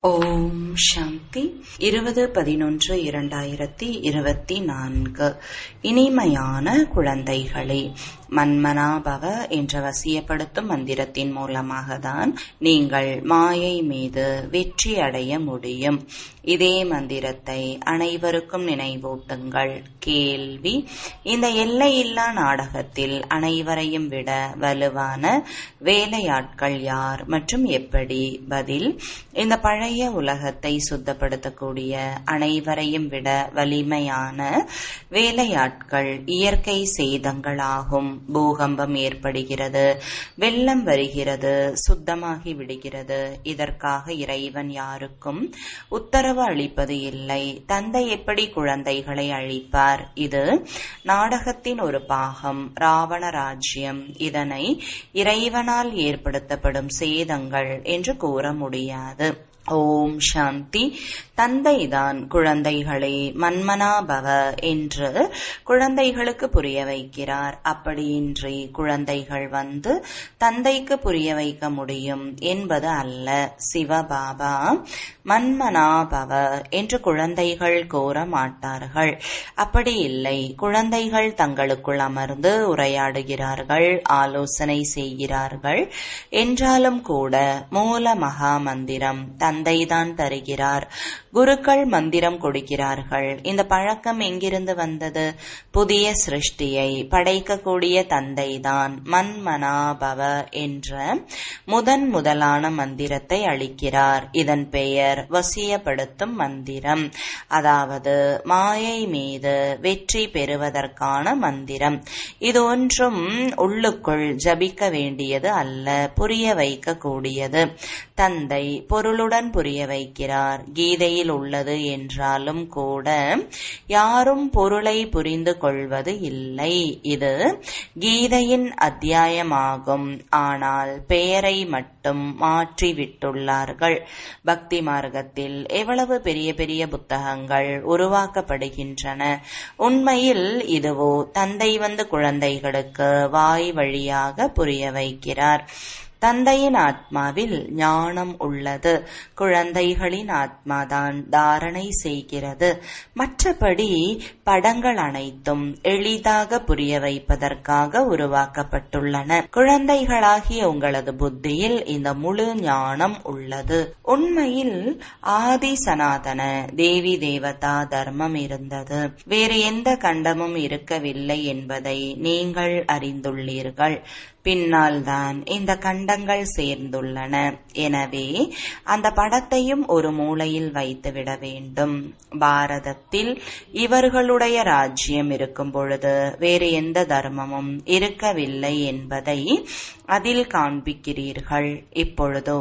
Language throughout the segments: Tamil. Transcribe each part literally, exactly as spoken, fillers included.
ஓம் சாந்தி. இருபது பதினொன்று இரண்டாயிரத்தி இருபத்தி நான்கு. இனிமையான குழந்தைகளே, மன்மனாபவ என்ற வசியப்படுத்தும் மந்திரத்தின் மூலமாக தான் நீங்கள் மாயை மீது வெற்றி அடைய முடியும். இதே மந்திரத்தை அனைவருக்கும் நினைவூட்டுங்கள். கேள்வி: இந்த எல்லையில்லா நாடகத்தில் அனைவரையும் விட வலுவான வேலையாட்கள் யார் மற்றும் எப்படி? பதில்: இந்த பழைய உலகத்தை சுத்தப்படுத்தக்கூடிய அனைவரையும் விட வலிமையான வேலையாட்கள் இயற்கை சேதங்களாகும். பூகம்பம் ஏற்படுகிறது, வெள்ளம் வருகிறது, சுத்தமாகி விடுகிறது. இதற்காக இறைவன் யாருக்கும் உத்தரவு அளிப்பது இல்லை. தந்தை எப்படி குழந்தைகளை அழிப்பார்? இது நாடகத்தின் ஒரு பாகம், ராவண ராஜ்யம். இதனை இறைவனால் ஏற்படுத்தப்படும் சேதங்கள் என்று கூற முடியாது. ஓம் சாந்தி. தந்தைதான் குழந்தைகளை மன்மனாபவ என்று குழந்தைகளுக்கு புரிய வைக்கிறார். அப்படியின்றி குழந்தைகள் வந்து தந்தைக்கு புரிய வைக்க முடியும் என்பது அல்ல. சிவபாபா மன்மனாபவ என்று குழந்தைகள் கூற மாட்டார்கள். அப்படி இல்லை. குழந்தைகள் தங்களுக்குள் அமர்ந்து உரையாடுகிறார்கள், ஆலோசனை செய்கிறார்கள். என்றாலும் கூட மூல மகா மந்திரம் தந்தைதான் தருகிறார். குருக்கள் மந்திரம் கொடுக்கிறார்கள். இந்த பழக்கம் எங்கிருந்து வந்தது? புதிய சிருஷ்டியை படைக்கக்கூடிய தந்தைதான் மன்மனாபவ என்ற முதன் முதலான மந்திரத்தை அளிக்கிறார். இதன் பெயர் வசியப்படுத்தும் மந்திரம், அதாவது மாயை மீது வெற்றி பெறுவதற்கான மந்திரம். இது ஒன்றும் உள்ளுக்குள் ஜபிக்க வேண்டியது அல்ல, புரிய வைக்க கூடியது. தந்தை பொருளுடன் புரிய வைக்கிறார். கீதையில் உள்ளது என்றாலும் கூட யாரும் பொருளை புரிந்து கொள்வது இல்லை. இது கீதையின் அத்தியாயமாகும். ஆனால் பெயரை மட்டும் மாற்றிவிட்டுள்ளார்கள். பக்தி மார்க்கத்தில் எவ்வளவு பெரிய பெரிய புத்தகங்கள் உருவாக்கப்படுகின்றன. உண்மையில் இதுவோ தந்தை வந்து குழந்தைகளுக்கு வாய் வழியாக புரிய வைக்கிறார். தந்தையின் ஆத்மாவில் ஞானம் உள்ளது. குழந்தைகளின் ஆத்மாதான் தாரணை செய்கிறது. மற்றபடி படங்கள் அனைத்தும் எளிதாக புரிய வைப்பதற்காக உருவாக்கப்பட்டுள்ளன. குழந்தைகளாகிய உங்களது புத்தியில் இந்த முழு ஞானம் உள்ளது. உண்மையில் ஆதி சனாதன தேவி தேவதா தர்மம் இருந்தது. வேறு எந்த கண்டமும் இருக்கவில்லை என்பதை நீங்கள் அறிந்துள்ளீர்கள். பின்னால் தான் இந்த கண்டங்கள் சேர்ந்துள்ளன. எனவே அந்த படத்தையும் ஒரு மூலையில் வைத்துவிட வேண்டும். பாரதத்தில் இவர்களுடைய ராஜ்யம் இருக்கும் பொழுது வேறு எந்த தர்மமும் இருக்கவில்லை என்பதை அதில் காண்பிக்கிறீர்கள். இப்பொழுதோ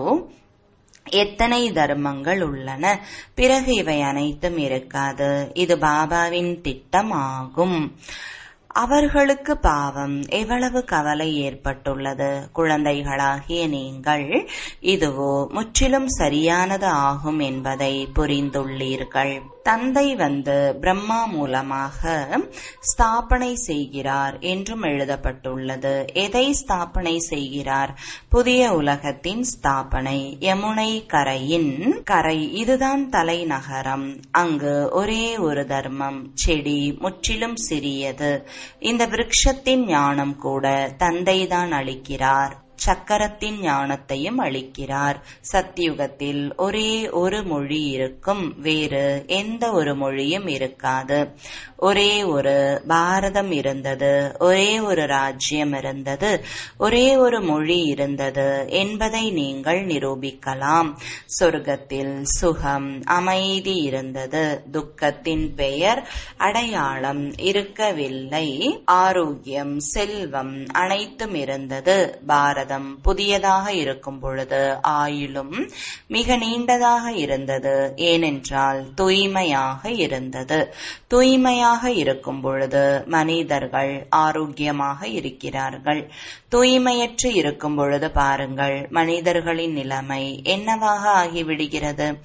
எத்தனை தர்மங்கள் உள்ளன, பிறகு இவை அனைத்தும் இருக்காது. இது பாபாவின் திட்டம் ஆகும். அவர்களுக்கு பாவம் எவ்வளவு கவலை ஏற்பட்டுள்ளது. குழந்தைகளாகிய நீங்கள் இதுவோ முற்றிலும் சரியானது ஆகும் என்பதை புரிந்துள்ளீர்கள். தந்தை வந்து பிரம்மா மூலமாக ஸ்தாபனை செய்கிறார் என்றும் எழுதப்பட்டுள்ளது. எதை ஸ்தாபனை செய்கிறார்? புதிய உலகத்தின் ஸ்தாபனை. யமுனை கரையின் கரை இதுதான் தலைநகரம். அங்கு ஒரே ஒரு தர்மம், செடி முற்றிலும் சிறியது. இந்த விருட்சத்தின் ஞானம் கூட தந்தைதான் அளிக்கிறார். சக்கரத்தின் ஞானத்தையும் அளிக்கிறார். சத்தியுகத்தில் ஒரே ஒரு மொழி இருக்கும், வேறு எந்த ஒரு மொழியும் இருக்காது. ஒரே ஒரு பாரதம் இருந்தது, ஒரே ஒரு ராஜ்யம் இருந்தது, ஒரே ஒரு மொழி இருந்தது என்பதை நீங்கள் நிரூபிக்கலாம். சொர்க்கத்தில் சுகம், அமைதி இருந்தது. துக்கத்தின் பெயர், அடையாளம் இருக்கவில்லை. ஆரோக்கியம், செல்வம் அனைத்தும் இருந்தது. பாரதம் புதியதாக இருக்கும் பொழுது ஆயுளும் மிக நீண்டதாக இருந்தது. ஏனென்றால் தூய்மையாக இருந்தது. தூய்மையாக இருக்கும் பொழுது மனிதர்கள் ஆரோக்கியமாக இருக்கிறார்கள். தூய்மையற்று இருக்கும் பொழுது பாருங்கள் மனிதர்களின் நிலைமை என்னவாக ஆகிவிடுகிறது.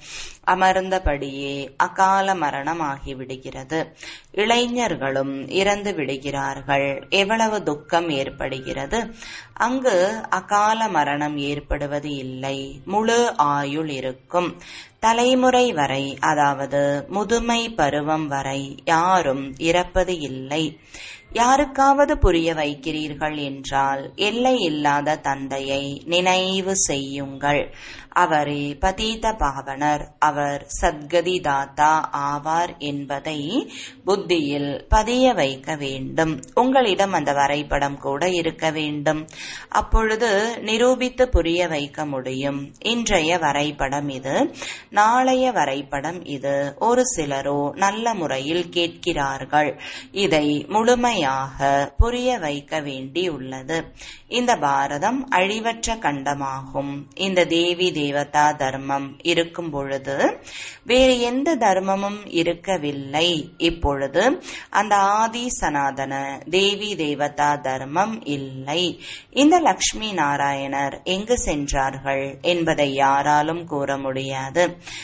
அமர்ந்தபடியே அகால மரணம் ஆகிவிடுகிறது. இளைஞர்களும் இறந்து விடுகிறார்கள். எவ்வளவு துக்கம் ஏற்படுகிறது! அங்கு அகால மரணம் ஏற்படுவது இல்லை. முழு ஆயுள் இருக்கும். தலைமுறை வரை, அதாவது முதுமை பருவம் வரை யாரும் இறப்பது இல்லை. யாருக்காவது புரிய வைக்கிறீர்கள் என்றால் எல்லை இல்லாத தந்தையை நினைவு செய்யுங்கள். அவரே பதீத பாவனர், அவர் சத்கதி தாத்தா ஆவார் என்பதை புத்தியில் பதிய வைக்க வேண்டும். உங்களிடம் அந்த வரைபடம் கூட இருக்க வேண்டும். அப்பொழுது நிரூபித்து புரிய வைக்க முடியும். இன்றைய வரைபடம் இது, நாளைய வரைபடம் இது. ஒரு சிலரோ நல்ல முறையில் கேட்கிறார்கள். இதை முழுமையாக புரிய வைக்க வேண்டியுள்ளது. இந்த பாரதம் அழிவற்ற கண்டமாகும். இந்த தேவி தேவதா தர்மம் இருக்கும் பொழுது வேறு எந்த தர்மமும் இருக்கவில்லை. இப்பொழுது அந்த ஆதி சனாதன தேவி தேவதா தர்மம் இல்லை. இந்த லக்ஷ்மி நாராயணர் எங்கு சென்றார்கள் என்பதை யாராலும் கூற முடியாது.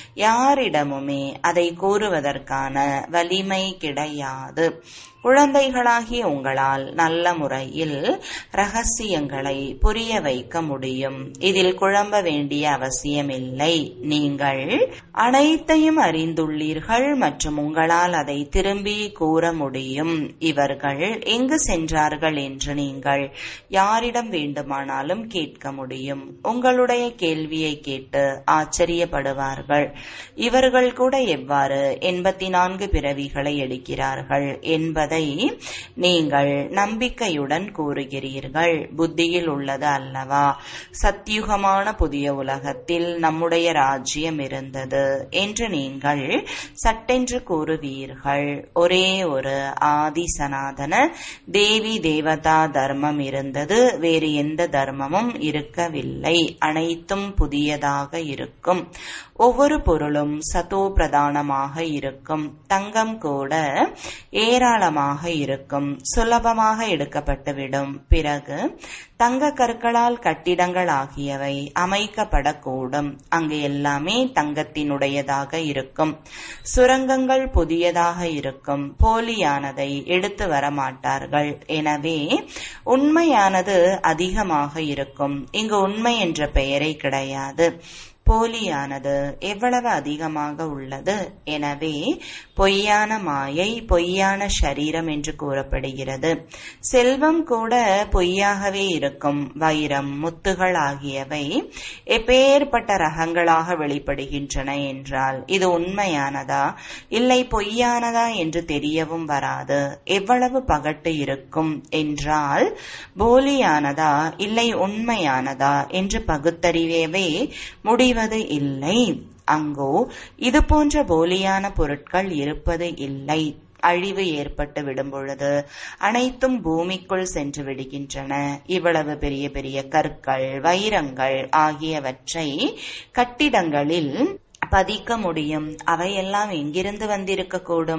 யாரிடமுமே அதை கூறுவதற்கான வலிமை கிடையாது. குழந்தைகளாகிய உங்களால் நல்ல முறையில் ரகசியங்களை புரிய வைக்க முடியும். இதில் குழம்ப வேண்டிய அவசியமில்லை. நீங்கள் அனைத்தையும் அறிந்துள்ளீர்கள் மற்றும் உங்களால் அதை திரும்பி கூற முடியும். இவர்கள் எங்கு சென்றார்கள் என்று நீங்கள் யாரிடம் வேண்டுமானாலும் கேட்க முடியும். உங்களுடைய கேள்வியை கேட்டு ஆச்சரியப்படுவார்கள். இவர்கள் கூட எவ்வாறு எண்பத்தி நான்கு பிறவிகளை எடுக்கிறார்கள் என்பதை நீங்கள் நம்பிக்கையுடன் கூறுகிறீர்கள். புத்தியில் உள்ளது அல்லவா? சத்யுகமான புதிய உலகத்தில் நம்முடைய ராஜ்யம் இருந்தது என்று நீங்கள் சட்டென்று கூறுவீர்கள். ஒரே ஒரு ஆதி சனாதன தேவி தேவதா தர்மம் இருந்தது. வேறு எந்த தர்மமும் இருக்கவில்லை. அனைத்தும் புதியதாக இருக்கும். ஒவ்வொரு பொருளும் சதோ பிரதானமாக இருக்கும். தங்கம் கூட ஏராளமாக இருக்கும். சுலபமாக எடுக்கப்பட்டுவிடும். பிறகு தங்க கற்களால் கட்டிடங்கள் ஆகியவை அமைக்கப்படக்கூடும். அங்கு எல்லாமே தங்கத்தினுடையதாக இருக்கும். சுரங்கங்கள் புதியதாக இருக்கும். போலியானதை எடுத்து வர மாட்டார்கள். எனவே உண்மையானது அதிகமாக இருக்கும். இங்கு உண்மை என்ற பெயரே கிடையாது. போலியானது எவ்வளவு அதிகமாக உள்ளது. எனவே பொய்யான மாயை, பொய்யான சரீரம் என்று கூறப்படுகிறது. செல்வம் கூட பொய்யாகவே இருக்கும். வைரம், முத்துகள் ஆகியவை எப்பேற்பட்ட ரகங்களாக வெளிப்படுகின்றன என்றால் இது உண்மையானதா இல்லை பொய்யானதா என்று தெரியவும் வராது. எவ்வளவு பகட்டு இருக்கும் என்றால் போலியானதா இல்லை உண்மையானதா என்று பகுத்தறியவே முடிவு இல்லை. அங்கோ இது போன்ற போலியான பொருட்கள் இருப்பது இல்லை. அழிவு ஏற்பட்டு விடும் பொழுது அனைத்தும் பூமிக்குள் சென்று விடுகின்றன. இவ்வளவு பெரிய பெரிய கற்கள், வைரங்கள் ஆகியவற்றை கட்டிடங்களில் பதிக்க முடியும். அவையெல்லாம் எங்கிருந்து வந்திருக்க கூடும்?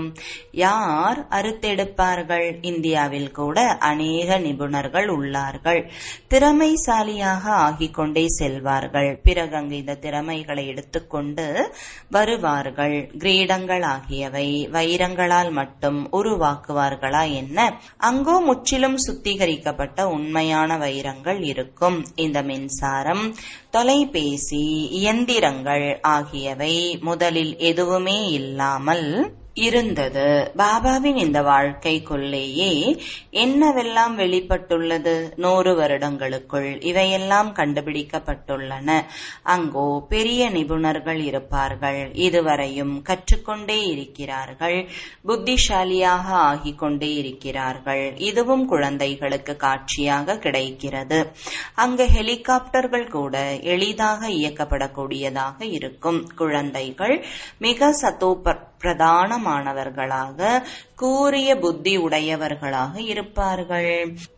யார் அறுத்தெடுப்பார்கள்? இந்தியாவில் கூட அநேக நிபுணர்கள் உள்ளார்கள். திறமைசாலியாக ஆகிக் கொண்டே செல்வார்கள். பிறகு அங்கு இந்த திறமைகளை எடுத்துக்கொண்டு வருவார்கள். கிரீடங்கள் ஆகியவை வைரங்களால் மட்டும் உருவாக்குவார்களா என்ன? அங்கோ முற்றிலும் சுத்திகரிக்கப்பட்ட உண்மையான வைரங்கள் இருக்கும். இந்த மின்சாரம், தொலைபேசி, இயந்திரங்கள் ஆகியவை முதலில் எதுவுமே இல்லாமல் இருந்தது. பாபாவின் இந்த வாழ்க்கைக்குள்ளேயே என்னவெல்லாம் வெளிப்பட்டுள்ளது? நூறு வருடங்களுக்குள் இவையெல்லாம் கண்டுபிடிக்கப்பட்டுள்ளன. அங்கோ பெரிய நிபுணர்கள் இருப்பார்கள். இதுவரையும் கற்றுக்கொண்டே இருக்கிறார்கள். புத்திசாலியாக ஆகிக் கொண்டே இருக்கிறார்கள். இதுவும் குழந்தைகளுக்கு காட்சியாக கிடைக்கிறது. அங்கு ஹெலிகாப்டர்கள் கூட எளிதாக இயக்கப்படக்கூடியதாக இருக்கும். குழந்தைகள் மிக சத்தோ பிரதானமானவர்களாக, கூரிய புத்தி உடையவர்களாக இருப்பார்கள்.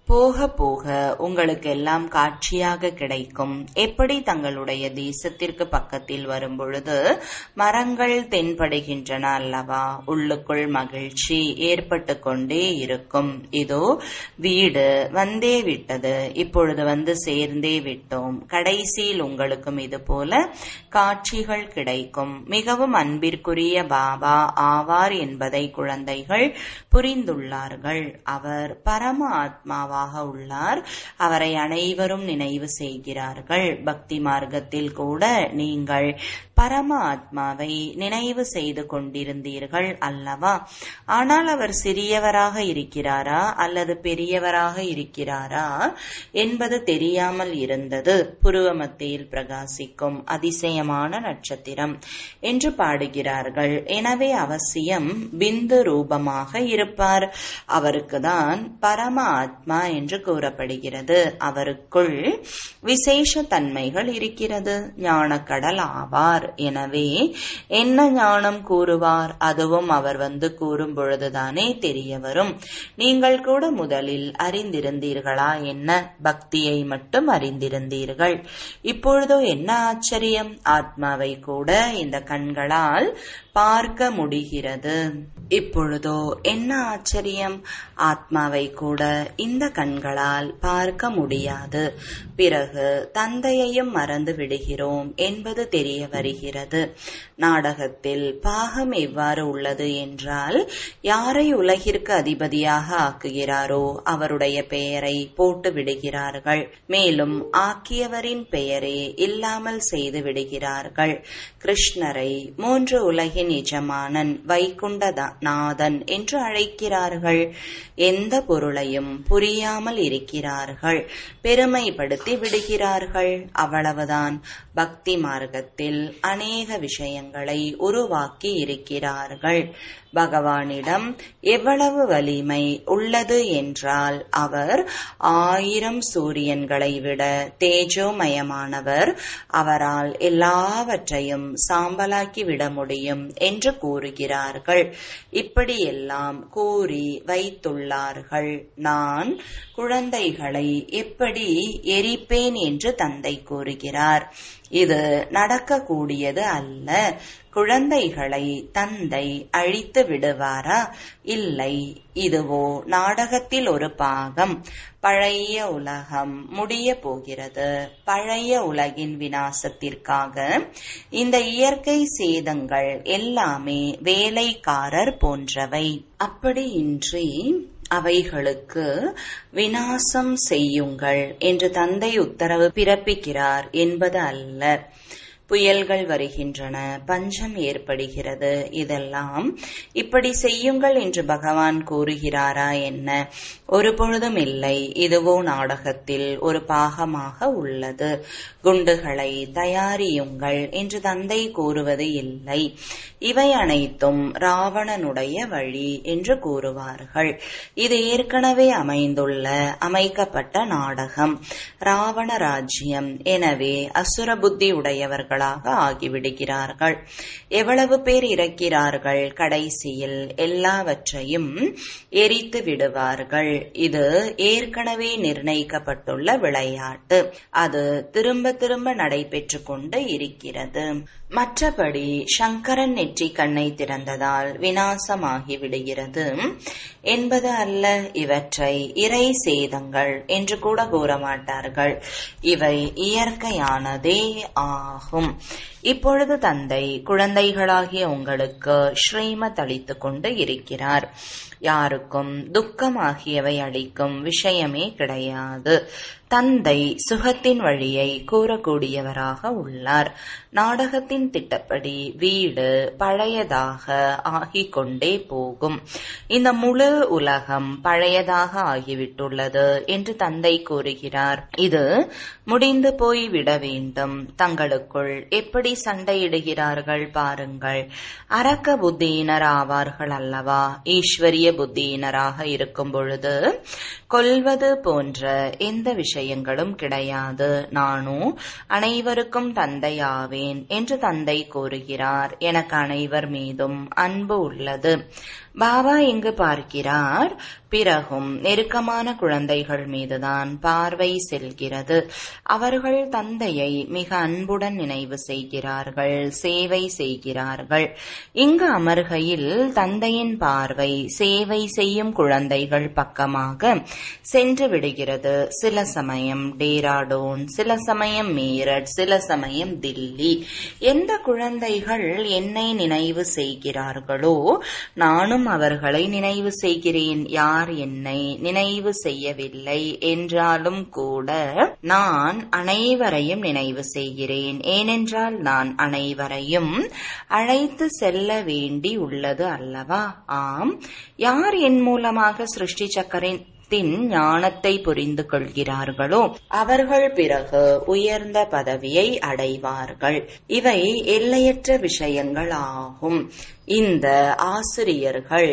போக போக உங்களுக்கு எல்லாம் காட்சியாக கிடைக்கும். எப்படி தங்களுடைய தேசத்திற்கு பக்கத்தில் வரும் பொழுது மரங்கள் தென்படுகின்றன அல்லவா, உள்ளுக்குள் மகிழ்ச்சி ஏற்பட்டு கொண்டே இருக்கும். இதோ வீடு வந்தே விட்டது, இப்பொழுது வந்து சேர்ந்தே விட்டோம். கடைசியில் உங்களுக்கும் இது போல காட்சிகள் கிடைக்கும். மிகவும் அன்பிற்குரிய பாபா ஆவார் என்பதை குழந்தைகள் புரிந்துள்ளார்கள். அவர் பரம ஆத்மாவாக உள்ளார். அவரை அனைவரும் நினைவு செய்கிறார்கள். பக்தி மார்க்கத்தில் கூட நீங்கள் பரம ஆத்மாவை நினைவு செய்து கொண்டிருந்தீர்கள் அல்லவா? ஆனால் அவர் சிறியவராக இருக்கிறாரா அல்லது பெரியவராக இருக்கிறாரா என்பது தெரியாமல் இருந்தது. புருவ மத்தியில் பிரகாசிக்கும் அதிசயமான நட்சத்திரம் என்று பாடுகிறார்கள். எனவே அவசியம் பிந்து ரூபமாக இருப்பார். அவருக்குதான் பரம ஆத்மா என்று கூறப்படுகிறது. அவருக்குள் விசேஷ தன்மைகள் இருக்கிறது. ஞானக்கடல் ஆவார். எனவே என்ன ஞானம் கூறுவார்? அதுவும் அவர் வந்து கூறும் பொழுதுதானே தெரிய வரும். நீங்கள் கூட முதலில் அறிந்திருந்தீர்களா என்ன? பக்தியை மட்டும் அறிந்திருந்தீர்கள். இப்பொழுதோ என்ன ஆச்சரியம், ஆத்மாவை கூட இந்த கண்களால் பார்க்க முடிகிறது. இப்பொழுதோ என்ன ஆச்சரியம், ஆத்மாவை கூட இந்த கண்களால் பார்க்க முடியாது. பிறகு தந்தையையும் மறந்து விடுகிறோம் என்பது தெரிய வருகிறது. நாடகத்தில் பாகம் எவ்வாறு உள்ளது என்றால், யாரை உலகிற்கு அதிபதியாக ஆக்குகிறாரோ அவருடைய பெயரை போட்டு விடுகிறார்கள். மேலும் ஆக்கியவரின் பெயரே இல்லாமல் செய்து விடுகிறார்கள். கிருஷ்ணரை மூன்று உலகின் எஜமானன் வைகுண்ட நாதன் என்று அழைக்கிறார்கள். எந்த பொருளையும் புரியாமல் இருக்கிறார்கள். பெருமைப்படுத்தி விடுகிறார்கள். அவ்வளவுதான். பக்தி மார்க்கத்தில் அநேக விஷயங்களை உருவாக்கி இருக்கிறார்கள். பகவானிடம் எவ்வளவு வலிமை உள்ளது என்றால், அவர் ஆயிரம் சூரியன்களை விட தேஜோமயமானவர். அவரால் எல்லாவற்றையும் சாம்பலாக்கி விட முடியும் என்று கூறுகிறார்கள். இப்படியெல்லாம் கூறி வைத்துள்ளார்கள். நான் குழந்தைகளை எப்படி எரிப்பேன் என்று தந்தை கூறுகிறார். இது நடக்கக்கூடியது அல்ல. குழந்தைகளை தந்தை அழித்து விடுவாரா? இல்லை. இதுவோ நாடகத்தில் ஒரு பாகம். பழைய உலகம் முடிய போகிறது. பழைய உலகின் விநாசத்திற்காக இந்த இயற்கை சேதங்கள் எல்லாமே வேலைக்காரர் போன்றவை. அப்படியின்றி அவைகளுக்கு விநாசம் செய்யுங்கள் என்று தந்தை உத்தரவு பிறப்பிக்கிறார் என்பது அல்ல. புயல்கள் வருகின்றன, பஞ்சம் ஏற்படுகிறது. இதெல்லாம் இப்படி செய்யுங்கள் என்று பகவான் கூறுகிறாரா என்ன? ஒரு பொழுதும் இல்லை. இதுவோ நாடகத்தில் ஒரு பாகமாக உள்ளது. குண்டுகளை தயாரியுங்கள் என்று தந்தை கூறுவது இல்லை. இவை அனைத்தும் ராவணனுடைய வழி என்று கூறுவார்கள். இது ஏற்கனவே அமைந்துள்ள அமைக்கப்பட்ட நாடகம், ராவண ராஜ்யம். எனவே அசுர புத்தி உடையவர்கள் ஆகிவிடுகிறார்கள். எவ்வளவு பேர் இறக்கிறார்கள்? கடைசியில் எல்லாவற்றையும் எரித்து விடுவார்கள். இது ஏற்கனவே நிர்ணயிக்கப்பட்டுள்ள விளையாட்டு. அது திரும்ப திரும்ப நடைபெற்று கொண்டு இருக்கிறது. மற்றபடி சங்கரன் நெற்றி கண்ணை திறந்ததால் விநாசமாகி விடுகிறது என்பது அல்ல. இவற்றை இறை சேதங்கள் என்று கூட கூற மாட்டார்கள். இவை இயற்கையானதே ஆகும். இப்பொழுது தந்தை குழந்தைகளாகிய உங்களுக்கு ஸ்ரீமத் அளித்துக் கொண்டு இருக்கிறார். யாருக்கும் துக்கமாகியவை அளிக்கும் விஷயமே கிடையாது. தந்தை சுகத்தின் வழியை கூறக்கூடியவராக உள்ளார். நாடகத்தின் திட்டப்படி வீடு பழையதாக ஆகிக் கொண்டே போகும். இந்த முழு உலகம் பழையதாக ஆகிவிட்டுள்ளது என்று தந்தை கூறுகிறார். இது முடிந்து போய் விட வேண்டும். தங்களுக்குள் எப்படி எப்படி சண்டையிடுகிறார்கள் பாருங்கள். அரக்க புத்தியினர் ஆவார்கள் அல்லவா. ஈஸ்வரிய புத்தியினராக இருக்கும் பொழுது கொல்வது போன்ற எந்த விஷயங்களும் கிடையாது. நானும் அனைவருக்கும் தந்தையாவேன் என்று தந்தை கூறுகிறார். எனக்கு அனைவர் மீதும் அன்பு உள்ளது. பாபா இங்கு பார்க்கிறார். பிறகும் நெருக்கமான குழந்தைகள் மீதுதான் பார்வை செல்கிறது. அவர்கள் தந்தையை மிக அன்புடன் நினைவு செய்கிறார்கள், சேவை செய்கிறார்கள். இங்கு அமர்கையில் தந்தையின் பார்வை சேவை செய்யும் குழந்தைகள் பக்கமாக சென்று விடுகிறது. சில சமயம் டேராடூன், சில சமயம் மீரட், சில சமயம் தில்லி. எந்த குழந்தைகள் என்னை நினைவு செய்கிறார்களோ நானும் அவர்களை நினைவு செய்கிறேன். யார் என்னை நினைவு செய்யவில்லை என்றாலும் கூட நான் அனைவரையும் நினைவு செய்கிறேன். ஏனென்றால் நான் அனைவரையும் அழைத்து செல்ல வேண்டி உள்ளது அல்லவா. ஆம், யார் என் மூலமாக சிருஷ்டி சக்கரின் ஞானத்தை புரிந்து கொள்கிறார்களோ அவர்கள் பிறகு உயர்ந்த பதவியை அடைவார்கள். இவை எல்லையற்ற விஷயங்கள் ஆகும். இந்த ஆசிரியர்கள்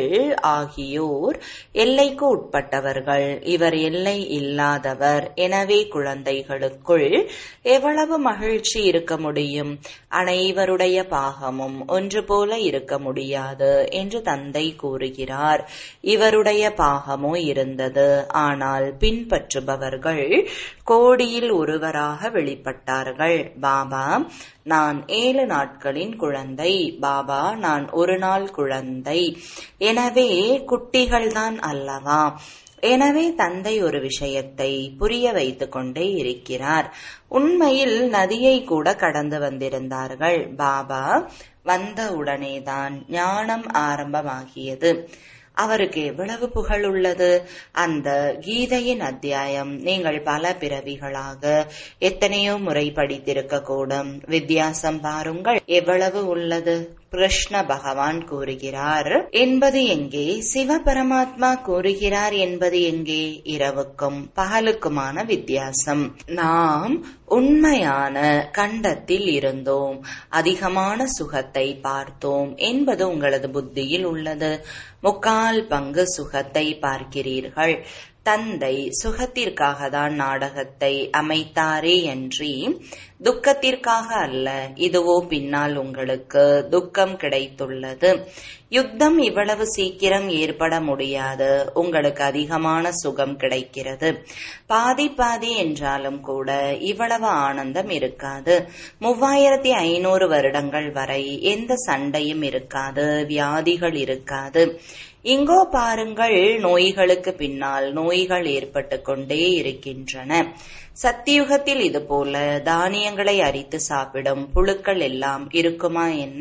ஆகியோர் எல்லைக்கு உட்பட்டவர்கள். இவர் எல்லை இல்லாதவர். எனவே குழந்தைகளுக்குள் எவ்வளவு மகிழ்ச்சி இருக்க முடியும்? அனைவருடைய பாகமும் ஒன்று போல இருக்க முடியாது என்று தந்தை கூறுகிறார். இவருடைய பாகமோ இருந்தது. ஆனால் பின்பற்றுபவர்கள் கோடியில் ஒருவராக வெளிப்பட்டார்கள். பாபா, நான் ஏழு நாட்களின் குழந்தை. பாபா, நான் ஒரு நாள் குழந்தை. எனவே குட்டிகள்தான் அல்லவா. எனவே தந்தை ஒரு விஷயத்தை புரிய வைத்துக் கொண்டே இருக்கிறார். உண்மையில் நதியை கூட கடந்து வந்திருந்தார்கள். பாபா வந்த உடனேதான் ஞானம் ஆரம்பமாகியது. அவருக்கு எவ்வளவு புகழ் உள்ளது. அந்த கீதையின் அத்தியாயம் நீங்கள் பல பிறவிகளாக எத்தனையோ முறை படித்திருக்க கூடும். வித்தியாசம் பாருங்கள் எவ்வளவு உள்ளது. கிருஷ்ண பகவான் கூறுகிறார் என்பது எங்கே? சிவபரமாத்மா கூறுகிறார் என்பது எங்கே? இரவுக்கும் பகலுக்குமான வித்தியாசம். நாம் உண்மையான கண்டத்தில் இருந்தோம், அதிகமான சுகத்தை பார்த்தோம் என்பது உங்களது புத்தியில் உள்ளது. முக்கால் பங்கு சுகத்தை பார்க்கிறீர்கள். தந்தை சுகத்திற்காக தான் நாடகத்தை அமைத்தாரே அன்றி துக்கத்திற்காக அல்ல. இதுவோ பின்னால் உங்களுக்கு துக்கம் கிடைத்துள்ளது. யுத்தம் இவ்வளவு சீக்கிரம் ஏற்பட முடியாது. உங்களுக்கு அதிகமான சுகம் கிடைக்கிறது. பாதி பாதி என்றாலும் கூட இவ்வளவு ஆனந்தம் இருக்காது. மூவாயிரத்தி ஐநூறு வருடங்கள் வரை எந்த சண்டையும் இருக்காது, வியாதிகள் இருக்காது. இங்கோ பாருங்கள், நோய்களுக்கு பின்னால் நோய்கள் ஏற்பட்டு கொண்டே இருக்கின்றன. சத்தியுகத்தில் இதுபோல தானியங்களை அரித்து சாப்பிடும் புழுக்கள் எல்லாம் இருக்குமா என்ன?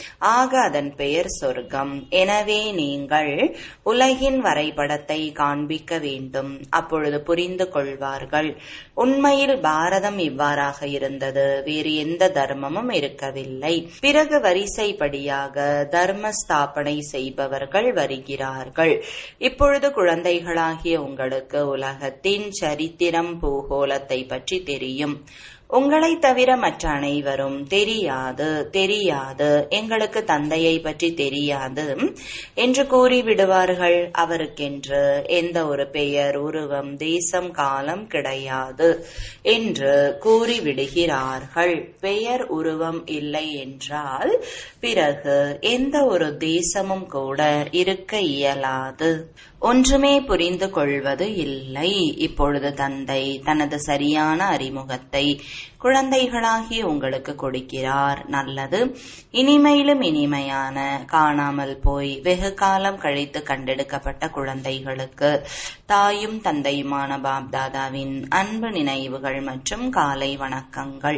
ஆக அதன் பெயர் சொர்க்கம். எனவே நீங்கள் உலகின் வரைபடத்தை காண்பிக்க வேண்டும். அப்பொழுது புரிந்து கொள்வார்கள். உண்மையில் பாரதம் இவ்வாறாக இருந்தது. வேறு எந்த தர்மமும் இருக்கவில்லை. பிறகு வரிசைப்படியாக தர்ம ஸ்தாபனை செய்பவர்கள் வருகிறார்கள். இப்பொழுது குழந்தைகளாகிய உங்களுக்கு உலகத்தின் சரித்திரம், பூகோள பற்றி தெரியும். உங்களை தவிர மற்ற அனைவரும் தெரியாது தெரியாது எங்களுக்கு தந்தையை பற்றி தெரியாது என்று கூறிவிடுவார்கள். அவருக்கென்று எந்த ஒரு பெயர், உருவம், தேசம், காலம் கிடையாது என்று கூறிவிடுகிறார்கள். பெயர், உருவம் இல்லை என்றால் பிறகு எந்த ஒரு தேசமும் கூட இருக்க இயலாது. ஒன்றுமே புரிந்து கொள்வது இல்லை. இப்பொழுது தந்தை தனது சரியான அறிமுகத்தை குழந்தைகளாகிய உங்களுக்கு கொடுக்கிறார். நல்லது. இனிமையிலும் இனிமையான, காணாமல் போய் வெகு காலம் கழித்து கண்டெடுக்கப்பட்ட குழந்தைகளுக்கு தாயும் தந்தையுமான பாப்தாதாவின் அன்பு நினைவுகள் மற்றும் காலை வணக்கங்கள்.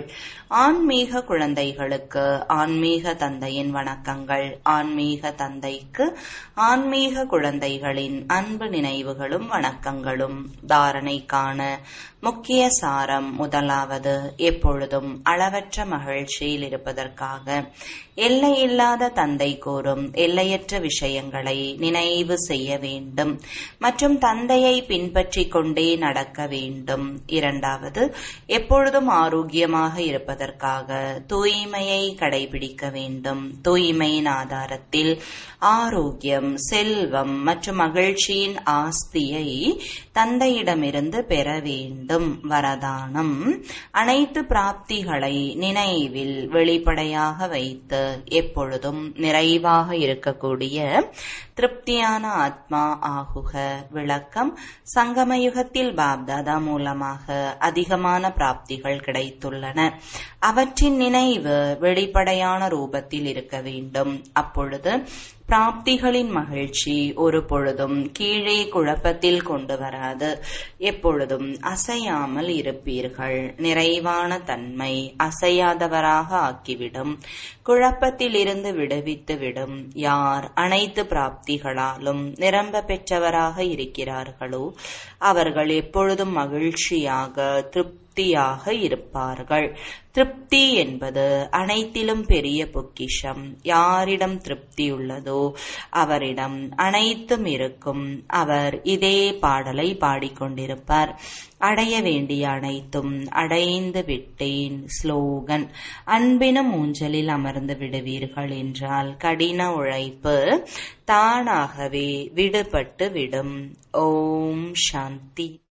ஆன்மீக குழந்தைகளுக்கு ஆன்மீக தந்தையின் வணக்கங்கள். ஆன்மீக தந்தைக்கு ஆன்மீக குழந்தைகளின் அன்பு நினைவுகளும் வணக்கங்களும். தாரணைக்கான முக்கிய சாரம் முதலாவது, எப்பொழுதும் அளவற்ற மகிழ்ச்சியில் இருப்பதற்காக எல்லையில்லாத தந்தை கூறும் எல்லையற்ற விஷயங்களை நினைவு செய்ய வேண்டும் மற்றும் தந்தையை பின்பற்றிக் கொண்டே நடக்க வேண்டும். இரண்டாவது, எப்பொழுதும் ஆரோக்கியமாக இருப்பதற்காக தூய்மையை கடைபிடிக்க வேண்டும். தூய்மையின் ஆதாரத்தில் ஆரோக்கியம், செல்வம் மற்றும் மகிழ்ச்சியின் ஆஸ்தியை தந்தையிடமிருந்து பெற வேண்டும். வரதானம், அனைத்து பிராப்திகளை நினைவில் வெளிப்படையாக வைத்து எப்பொழுதும் நிறைவாக இருக்கக்கூடிய திருப்தியான ஆத்மா ஆகுக. விளக்கம், சங்கமயுகத்தில் பாப்தாதா மூலமாக அதிகமான பிராப்திகள் கிடைத்துள்ளன. அவற்றின் நினைவு வெளிப்படையான ரூபத்தில் இருக்க வேண்டும். அப்பொழுது பிராப்திகளின் மகிழ்ச்சி ஒரு பொழுதும் கீழே குழப்பத்தில் கொண்டு வராது. எப்பொழுதும் அசையாமல் இருப்பீர்கள். நிறைவான தன்மை அசையாதவராக ஆக்கிவிடும். குழப்பத்தில் இருந்து விடுவித்து விடும். யார் அனைத்து பிராப்திகளாலும் நிரம்ப பெற்றவராக இருக்கிறார்களோ அவர்கள் எப்பொழுதும் மகிழ்ச்சியாக திருப்தியாக இருப்பார்கள். திருப்தி என்பது அனைத்திலும் பெரிய பொக்கிஷம். யாரிடம் திருப்தி உள்ளதோ அவரிடம் அனைத்தும் இருக்கும். அவர் இதே பாடலை பாடிக்கொண்டிருப்பார். அடைய வேண்டிய அனைத்தும் அடைந்து விட்டேன். ஸ்லோகன், அன்பினும் ஊஞ்சலில் அமர்ந்து விடுவீர்கள் என்றால் கடின உழைப்பு தானாகவே விடுபட்டு விடும். ஓம் சாந்தி.